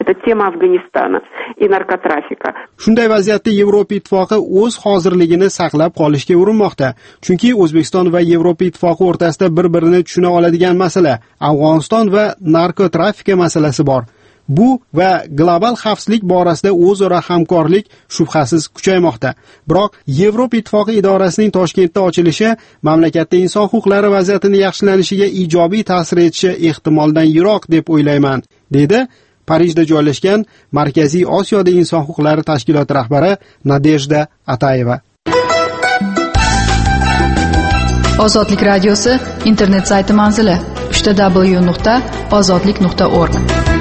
Это tема Afg'onistona и narkotrafika. Shunday vaziyatda Yevropa Ittifoqi o'z hozirligini saqlab qolishga urinmoqda. Chunki O'zbekiston va Yevropa Ittifoqi o'rtasida bir-birini tushuna oladigan masala Afg'oniston va narkotrafika masalasi bor. Bu va global xavfsizlik borasida o'zaro hamkorlik shubhasiz kuchaymoqda. Biroq Yevropa Ittifoqi idorasining Toshkentda ochilishi mamlakatda inson huquqlari vaziyatini yaxshilanishiga ijobiy ta'sir etishi ehtimoldan yiroq deb o'ylayman, dedi Parijda joylashgan Markaziy Osiyoda inson huquqlari tashkiloti rahbari Nadejda Atayeva. Ozodlik radiosi internet sayti manzili www.ozodlik.org.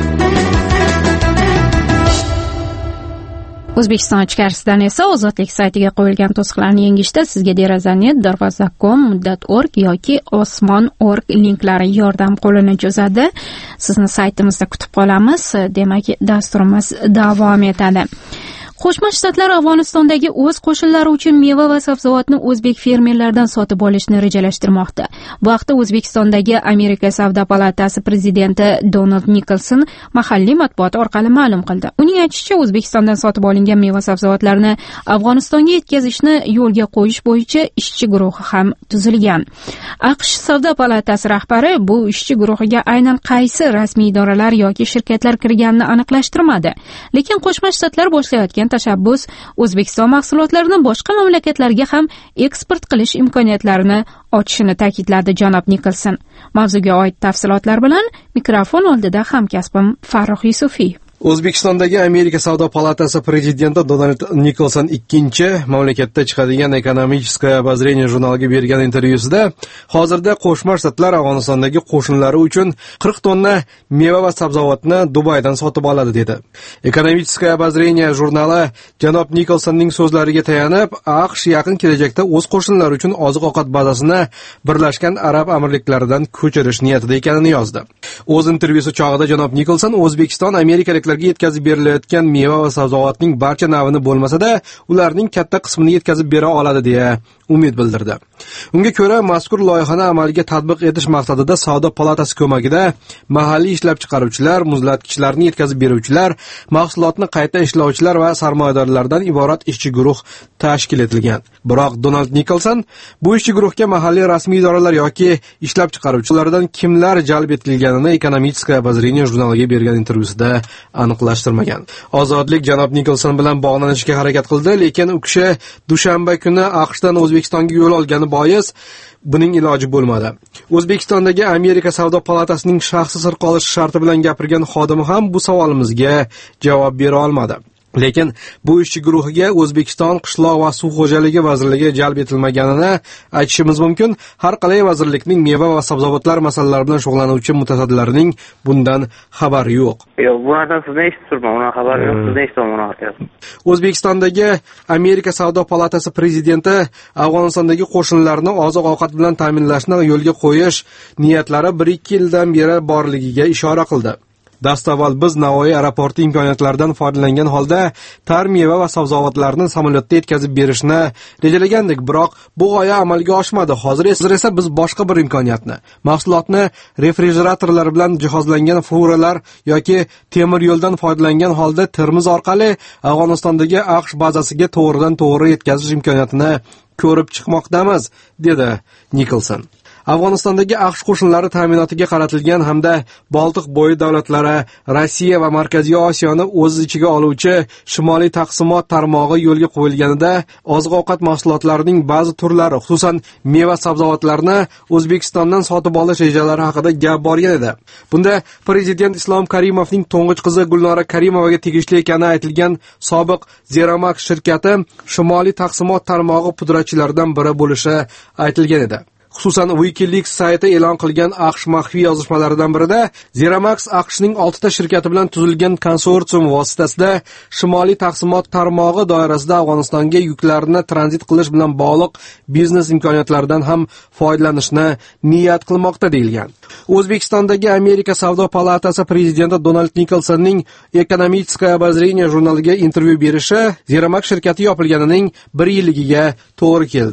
O'zbekiston ichkarisidan esa Ozodlik saytiga qo'yilgan to'siqlarni yengishda sizga deraza.net, darvoza.com, muddat.org yoki osmon.org linklari yordam qo'lini cho'zadi. Sizni saytimizda kutib qolamiz. Demak, dasturimiz davom etadi. Qo'shma Shtatlar Afg'onistondagi o'z qo'shinlari uchun meva va sabzavotni o'zbek fermerlaridan sotib olishni rejalashtirmoqda. Bu haqda O'zbekistondagi Amerika Savdo palatasi prezidenti Donald Nikolson mahalliy matbuot orqali ma'lum qildi. Uning aytishicha, O'zbekistondan sotib olingan meva sabzavotlarni Afg'onistonga yetkazishni yo'lga qo'yish bo'yicha ishchi guruhi ham tuzilgan. AQSh Savdo palatasi rahbari bu ishchi guruhiga aynan qaysi rasmiy idoralar yoki shirkatlar kirganini aniqlashtirmadi. Lekin Qo'shma Shtatlar boshlayotgan tashabbus O'zbekiston mahsulotlarini boshqa mamlakatlarga ham eksport qilish imkoniyatlarini ochishini ta'kidladi janob Nikolson. Mavzuga oid tafsilotlar bilan mikrofon oldida hamkasbim Farruh Yusufiy. O'zbekistondagi Amerika Savdo palatasi prezidenti Donald Nikolson ikkinchi mamlakatda chiqadigan Ekonomichеское обозрение jurnaliga bergan intervyusida hozirda Qo'shma Shtatlar Afg'onistondagi qo'shinlari uchun 40 tonna meva va sabzavotni Dubaydan sotib oladi dedi. Ekonomichеское обозрение jurnali janob Nikolsonning so'zlariga tayanib, AQSh yaqin kelajakda o'z qo'shinlari uchun oziq-ovqat bazasini Birlashgan Arab Amirliklaridan ko'chirish niyatida ekanini yozdi. O'z intervyusi chog'ida janob Nikolson O'zbekiston amerikalik yetkazib berilayotgan meva va sabzavotning barcha navini bo'lmasa-da, ularning katta qismini yetkazib bera oladi deya umid bildirdi. Unga ko'ra, mazkur loyihani amalga tatbiq etish maqsadida Savdo palatasi ko'magida mahalliy ishlab chiqaruvchilar, muzlatgichlarni yetkazib beruvchilar, mahsulotni qayta ishlovchilar va sarmoyadorlardan iborat ishchi guruh tashkil etilgan. Biroq Donald Nikolson bu ishchi guruhga mahalliy rasmiy idoralar yoki ishlab chiqaruvchilardan kimlar jalb etilganini Ekonomichеское обозрение jurnaliga bergan intervyusida aniqlashtirmagan. Ozodlik janob Nikolson bilan bog'lanishga harakat qildi, lekin u kishi dushanba kuni AQShdan O'zbekistonga yo'l olgani bois buning iloji bo'lmadi. O'zbekistondagi Amerika Savdo palatasining shaxsi sir qolish sharti bilan gapirgan xodimi ham bu savolimizga javob bera olmadi. Lekin bu ishchi guruhiga O'zbekiston qishloq va suv xo'jaligi vazirligi jalb etilmaganini aytishimiz mumkin. Har qalay vazirlikning meva va sabzavotlar masalalari bilan shug'ullanuvchi mutasaddilarning bundan xabari yo'q. Yo'q, bundan sizdan eshitdim, uning xabari yo'q, sizdan eshitdim. O'zbekistondagi Amerika Savdo palatasi prezidenti Afg'onistondagi qo'shinlarni oziq-ovqat bilan ta'minlashni yo'lga qo'yish niyatlari 1-2 yildan beri borligiga ishora qildi. Dastavval biz Navoiy aeroporti imkoniyatlaridan foydalangan holda tar meva va sabzavotlarni samolyotda yetkazib berishni rejalagandik, biroq bu g'oya amalga oshmadi. Hozir esa biz boshqa bir imkoniyatni, mahsulotni refrigeratorlar bilan jihozlangan furalar yoki temir yo'ldan foydalangan holda Termiz orqali Afg'onistondagi AQSh bazasiga to'g'ridan-to'g'ri yetkazish imkoniyatini ko'rib chiqmoqdamiz, dedi Nikolson. Afg'onistondagi AQSh qo'shinlari ta'minotiga qaratilgan hamda Boltiq bo'yi davlatlari, Rossiya va Markaziy Osiyoni o'z ichiga oluvchi shimoliy taqsimot tarmog'i yo'lga qo'yilganida oziq-ovqat mahsulotlarining ba'zi turlari, xususan meva-sabzavotlarni O'zbekistondan sotib olish rejalari haqida gap borgan edi. Bunda prezident Islom Karimovning to'ng'ich qizi Gulnora Karimovaga tegishli ekani aytilgan sobiq Zeramak shirkati shimoliy taqsimot tarmog'i pudratchilaridan biri bo'lishi aytilgan edi. Xususan WikiLeaks sayti e'lon qilgan AQSh maxfiy yozishmalaridan birida Zeramax AQShning 6 ta shirkati bilan tuzilgan konsorsium vositasida shimoliy taqsimot tarmog'i doirasida Afg'onistonga yuklarni tranzit qilish bilan bog'liq biznes imkoniyatlaridan ham foydalanishni niyat qilmoqda deyilgan. O'zbekistondagi Amerika Savdo palatasi prezidenti Donald Nikolsonning Ekonomichеское обозрение jurnaliga intervyu berishi Zeramax shirkati yopilganining 1 yilligiga to'g'ri keldi.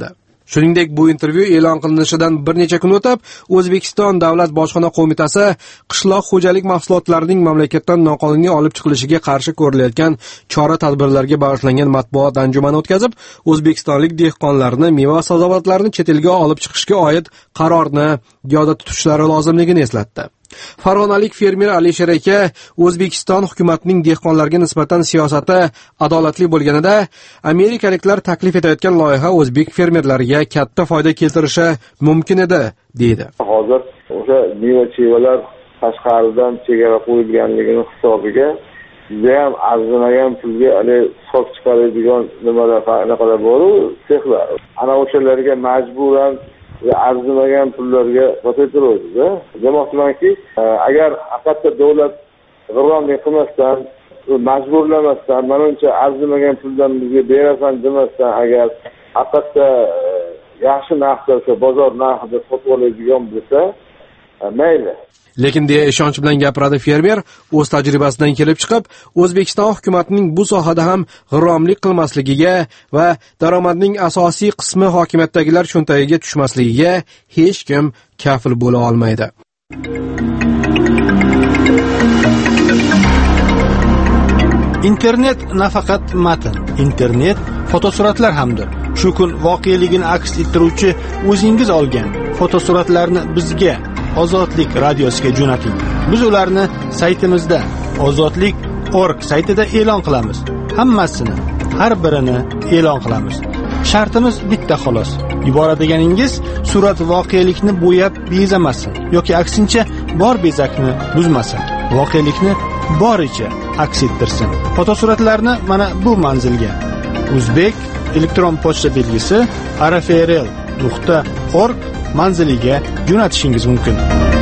Shuningdek, bu intervyu e'lon qilinishidan bir necha kun o'tib, O'zbekiston Davlat bojxona qo'mitasi qishloq xo'jalik mahsulotlarining mamlakatdan noqonuniy olib chiqilishiga qarshi ko'rilayotgan chora-tadbirlarga bag'ishlangan matbuot anjumani o'tkazib, o'zbekistonlik dehqonlarni meva sabzavotlarini chet elga olib chiqishga oid qarorni yodda tutishlari lozimligini eslatdi. Farg'onalik fermer Alisher aka O'zbekiston hukumatining dehqonlarga nisbatan siyosati adolatli bo'lganida, amerikaliklar taklif etayotgan loyiha o'zbek fermerlariga katta foyda keltirishi mumkin edi, deydi. Hozir o'sha meva-chevalar tashqaridan chegara qo'yilganligini hisobiga juda ham arzimagan pulga soch chiqaradigan nimalar bor-ku, sexlar. Ana o'shalarga majburan arzimagan pullarga botiryapti. Demoqchimanki, agar haqiqatda davlat g'irromlik qilmasdan, majburlamasdan, menimcha arzimagan puldan bizga berasan demasdan, agar haqiqatda yaxshi narxda, bozor narxida sotib oladigan bo'lsa, mayli. Lekin deya ishonch bilan gapiradi fermer, o'z tajribasidan kelib chiqib, O'zbekiston hukumatining bu sohada ham g'irromlik qilmasligiga va daromadning asosiy qismi hokimiyatdagilar cho'ntagiga tushmasligiga hech kim kafil bo'la olmaydi. Internet nafaqat matn, internet fotosuratlar hamdir. Shu kun voqeligini aks ettiruvchi o'zingiz olgan fotosuratlarni bizga Ozodlik radiosiga jo'nating. Biz ularni saytimizda ozodlik.org saytida e'lon qilamiz. Hammasini, har birini e'lon qilamiz. Shartimiz bitta xolos. Yuboradiganingiz surat voqelikni bo'yab bezamasin yoki aksincha bor bezakni buzmasin. Voqelikni boricha aks ettirsin. Fotosuratlarni mana bu manzilga O'zbek elektron pochta belgisi rfrl.org manziliga jo'natishingiz mumkin.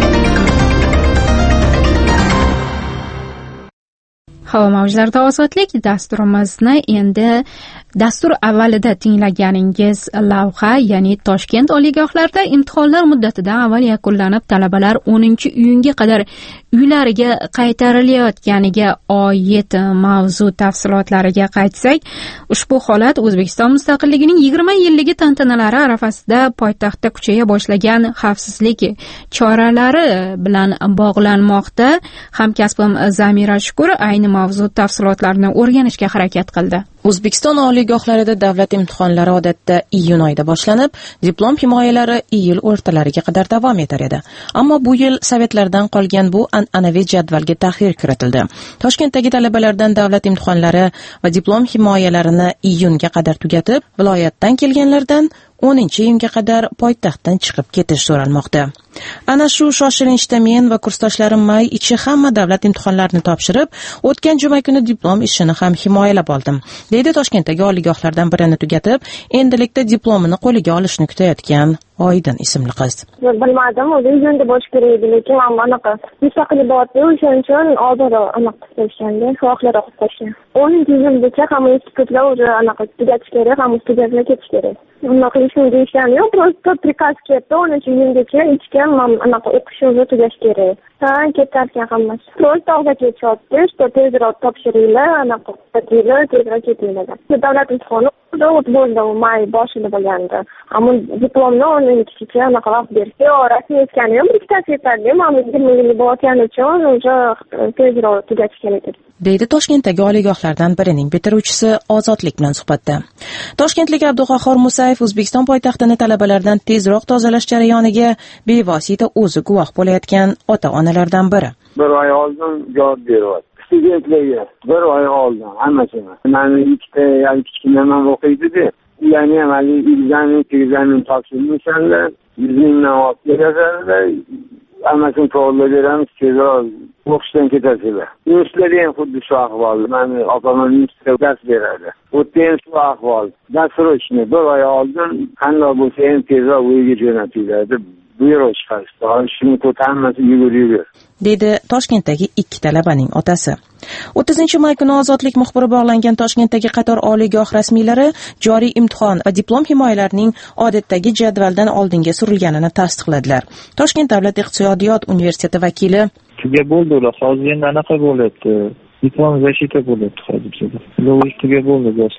Havo mavjlarida ozodlik dasturimizni endi dastur avvalida tinglaganingiz lavha, ya'ni Toshkent oliygohlarida imtihonlar muddatidan avval yakunlanib, talabalar 10-iyunga qadar uylariga qaytarilayotganiga oid mavzu tafsilotlariga qaytsak, ushbu holat O'zbekiston mustaqilligining 20 yilligi tantanalari arafasida poytaxtda kuchaya boshlagan xavfsizlik choralari bilan bog'lanmoqda. Hamkasbim Zamira Shukur ayni mavzu tafsilotlarini o'rganishga harakat qildi. O'zbekiston oliygohlarida davlat imtihonlari odatda iyun oyida boshlanib, diplom himoyalari iyul o'rtalariga qadar davom etar edi. Ammo bu yil sovetlardan qolgan bu an'anaviy jadvalga taxir kiritildi. Toshkentdagi talabalardan davlat imtihonlari va diplom himoyalarini iyunga qadar tugatib, viloyatdan kelganlardan 10-iyunga qadar poytaxtdan chiqib ketish so'ralmoqda. Ana shu shoshilinchda men va kursdoshlarim may ichi hamma davlat imtihonlarini topshirib, o'tgan juma kuni diplom ishini ham himoyalab oldim, deydi Toshkentdagi oliygohlardan birini tugatib, endilikda diplomini qo'liga olishni kutayotgan Oydin ismli qiz. Bilmadim, o'zim iyunda bo'lish kerak edi, lekin men anaqa mustaqillik bordi, o'shaning uchun oldinroq anaqa qilishganda, so'roqlar o'qib qo'yishgan. 10-iyungacha hamma institutlar o'zi anaqa tugatish kerak, hamma studentlar ketish kerak. Unaqa ishni deyishgani yo'q, просто prikaz ketdi, 10-iyungacha ichga anaqa o'qishni tugash kerak. Ketarkan hammasi. Просто og'zaki ketishyapti, что tezroq topshiringlar, anaqa tezroq ketinglar. Davlat imtihoni bo'ldi, may boshida bo'lgandi. Ammo diplomni 10-iyungacha anaqa vaqt bersa, rasmiy etgani yo'q, ikkitasi yetarli. Men 20 yil bo'lgani uchun o'sha tezroq tugatish kerak edi, deydi Toshkentdagi oliygohlardan birining bitiruvchisi Ozodlik bilan suhbatda. Toshkentlik Abduqahhor Musayev O'zbekiston poytaxtini talabalardan tezroq tozalash jarayoniga bevosita o'zi guvoh bo'layotgan ota-onalardan biri. Bir oy oldin javob beryapti. Studentlarga bir oy oldin hammasini. Mani ikkita yoki kichkinaman o'qiydi-da. Ya'ni amaliy egzamin topshirishganlar, 100 mingdan olib keladilar. Hammasini to'g'rilab beramiz, tezroq o'qishdan ketasizlar. Yoshlar ham xuddi shu ahvol. Mani opamning institutida dars beradi. O'tda ham shu ahvol. Dasturchining bir oy oldin qanday bo'lsa ham tezroq uyga jo'natiladi. Buyruq chiqarishdi. Shuni ko'tarmasa yugur. Deydi Toshkentdagi ikki talabaning otasi. 30-may kuni Ozodlik muxbiri bog'langan Toshkentdagi qator oliygoh rasmiylari joriy imtihon va diplom himoyalarining odatdagi jadvaldan oldinga surilganini tasdiqladilar. Toshkent davlat iqtisodiyot universiteti vakili tuga bo'ldi, ular hozir endi anaqa bo'lyapti. Diplom zashita bo'lyapti hozir. Ular tuga bo'ldi do'stlar.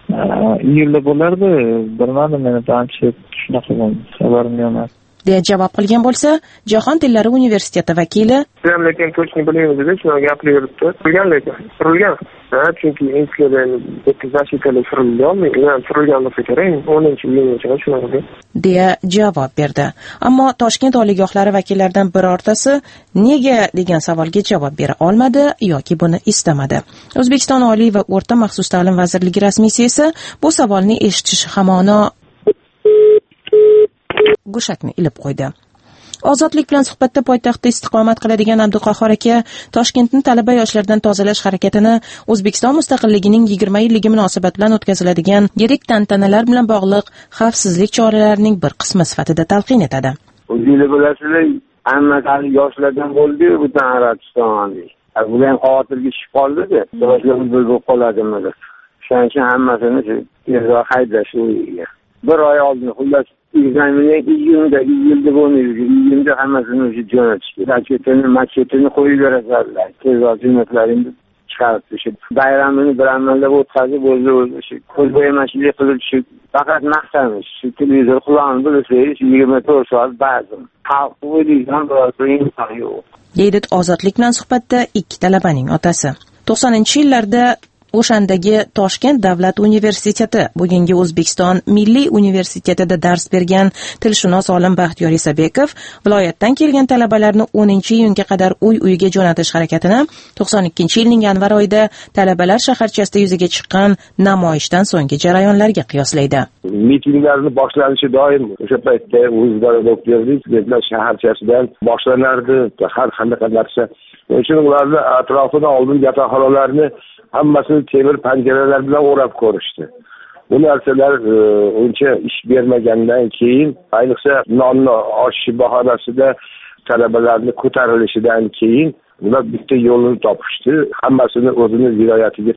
iyulda bo'lardi, bilmadim, meni ancha shunaqa bo'ldi, xabarim yo'q emas. deya javob qilgan bo'lsa, Jahon tillari universiteti vakili lekin точно bilmaymiz deb shuni gapirib yuribdi. Bilgan lekin surilgan. Chunki inspeksiyadan zachtitali surilgan, surilgan bo'lsa kerak, 10-iyulgacha shunaqa deya javob berdi. Ammo Toshkent oliygohlari vakillaridan birortasi nega degan savolga javob bera olmadi yoki buni istamadi. O'zbekiston Oliy va o'rta maxsus ta'lim vazirligi rasmiysi esa bu savolni eshitish hamono go'shakni ilib qo'ydi. Ozodlik bilan suhbatda poytaxtda istiqomat qiladigan Abduqahhor aka Toshkentni talaba yoshlardan tozalash harakatini O'zbekiston mustaqilligining 20 yilligi munosabati bilan o'tkaziladigan yirik tantanalar bilan bog'liq xavfsizlik choralarining bir qismi sifatida talqin etadi. O'zingiz bilasizlar, hamma yoshlardan bo'ldi butun Arabistonlik. Bular ham xavotirga tushib qoldi-da, yoshlar bo'lib qoladimi deb. Shuning uchun hammasini tezroq haydash o'yiga. Bir oy oldin xullas iyunda bo'lmaydi. Iyunda hammasini o'sha jo'natishdi. Maketini qo'yib beradilar. Tezroq jo'natlaringni chiqarib tushib. Bayramini bir amallab o'tkazib o'zi ko'z bo'yamachilik qilib tushib. Faqat maqsamiz shu televizor qulog'ini bilsangiz 24 soat ba'zim. Xalq o'ylaydigan biror inson yo'q. deydi Ozodlik bilan suhbatda ikki talabaning otasi. 90-yillarda o'shandagi Toshkent davlat universiteti, bugungi O'zbekiston Milliy universitetida dars bergan tilshunos olim Baxtiyor Isabekov viloyatdan kelgan talabalarni 10-iyunga qadar uy-uyga jo'natish harakatini 92-yilning yanvar oyida talabalar shaharchasida yuzaga chiqqan namoyishdan so'nggi jarayonlarga qiyoslaydi. Mitinglarni boshlanishi doim o'sha paytda o'zgarib o'tgandik, bizlar shaharchasidan boshlanardi, har qanday narsa. O'sha ularni atrofida oldin yotoqxonalarni hammasini temir panjaralar bilan o'rab ko'rishdi. Bu narsalar uncha ish bermagandan keyin, ayniqsa nonni oshishi bahonasida talabalarni ko'tarilishidan keyin ular bitta yo'lini topishdi. Hammasini o'zini viloyatiga